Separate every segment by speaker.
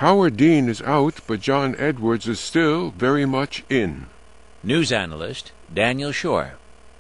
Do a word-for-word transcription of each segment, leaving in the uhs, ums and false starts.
Speaker 1: Howard Dean is out, but John Edwards is still very much in.
Speaker 2: News analyst Daniel Shore.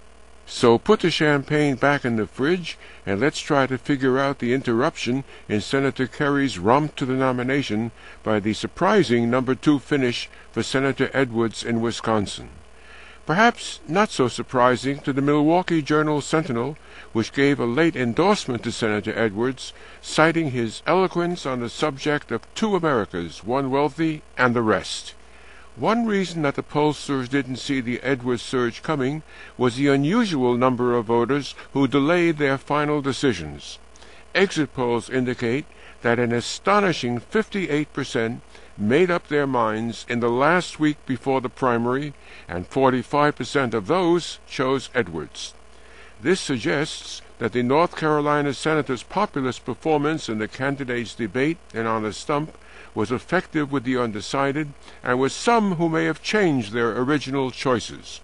Speaker 1: So put the champagne back in the fridge, and let's try to figure out the interruption in Senator Kerry's romp to the nomination by the surprising number two finish for Senator Edwards in Wisconsin. Perhaps not so surprising to the Milwaukee Journal-Sentinel, which gave a late endorsement to Senator Edwards, citing his eloquence on the subject of two Americas, one wealthy and the rest. One reason that the pollsters didn't see the Edwards surge coming was the unusual number of voters who delayed their final decisions. Exit polls indicate that an astonishing fifty-eight percent made up their minds in the last week before the primary, and forty-five percent of those chose Edwards. This suggests that the North Carolina senator's populist performance in the candidates' debate and on the stump was effective with the undecided, and with some who may have changed their original choices.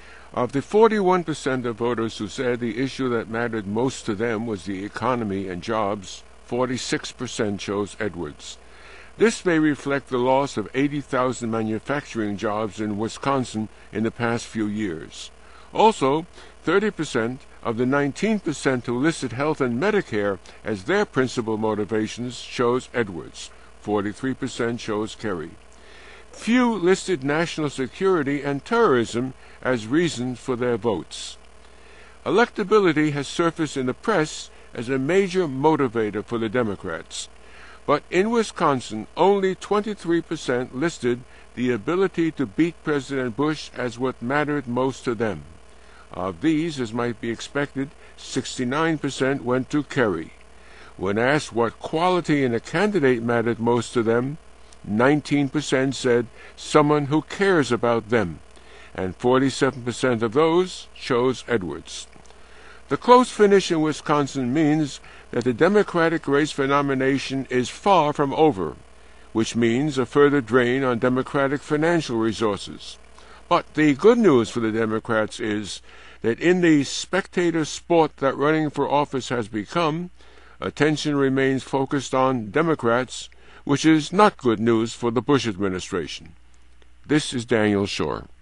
Speaker 1: Of the forty-one percent of voters who said the issue that mattered most to them was the economy and jobs, forty-six percent chose Edwards. This may reflect the loss of eighty thousand manufacturing jobs in Wisconsin in the past few years. Also, thirty percent of the nineteen percent who listed health and Medicare as their principal motivations chose Edwards. forty-three percent chose Kerry. Few listed national security and terrorism as reasons for their votes. Electability has surfaced in the press as a major motivator for the Democrats. But in Wisconsin, only twenty-three percent listed the ability to beat President Bush as what mattered most to them. Of these, as might be expected, sixty-nine percent went to Kerry. When asked what quality in a candidate mattered most to them, nineteen percent said someone who cares about them, and forty-seven percent of those chose Edwards. The close finish in Wisconsin means that the Democratic race for nomination is far from over, which means a further drain on Democratic financial resources. But the good news for the Democrats is that in the spectator sport that running for office has become, attention remains focused on Democrats, which is not good news for the Bush administration. This is Daniel Shore.